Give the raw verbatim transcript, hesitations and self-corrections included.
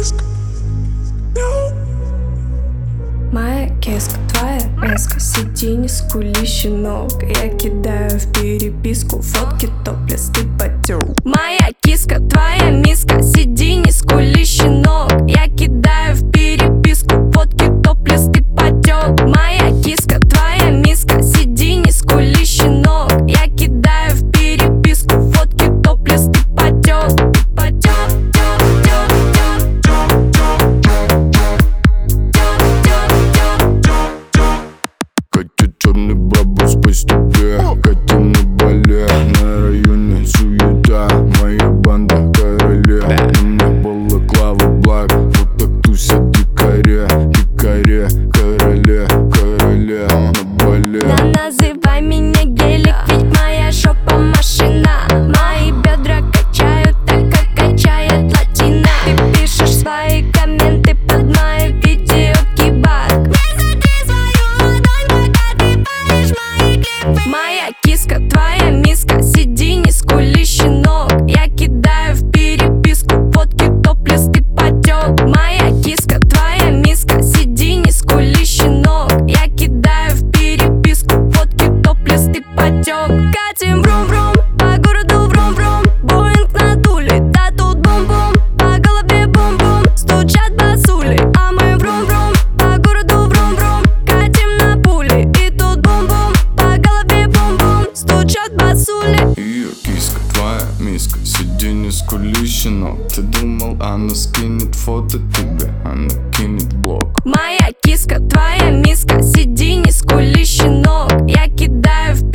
Моя киска, твоя миска, сиди, не скули, щенок. Я кидаю в переписку фотки топлес, ты потёл. Моя киска, твоя миска, сиди, не скули, щенок. Я кидаю в переписку фотки топлес, ты потёл. Моя киска, твоя миска, сиди, не скули, щенок. Я кидаю в переписку фотки топлес, ты потёл. Катя черный бабус по степе, Катя на бале. На районе суета, моя банда короле. На мне балаклава блак, вот так тусят дикаре. Дикаре, короле, короле на бале. Да называй меня гелик, ведь моя жопа машина. Мои бедра качают так, как качает латина. Ты пишешь свои комменты под мои видео кибак. Моя киска, твоя миска, сиди, не скули, щенок. Я кидаю в переписку фотки топлес, ты потёл. Моя киска, твоя миска, сиди, не скули, щенок. Я кидаю в переписку фотки топлес, ты потёл. Катим брум-брум, по городу врум-врум. Боинг на дуле, да тут бум-бум. По голове бум-бум, стучат басули. А мы врум-врум, по городу врум-врум. Катим на пули, и тут бум-бум. По голове бум-бум, стучат басули. Ее киска, твоя миска, сиди, не скули, щенок. Ты думал, она скинет фото тебе, она кинет блок. Моя киска, твоя миска, сиди, не скули, щенок. Я кидаю в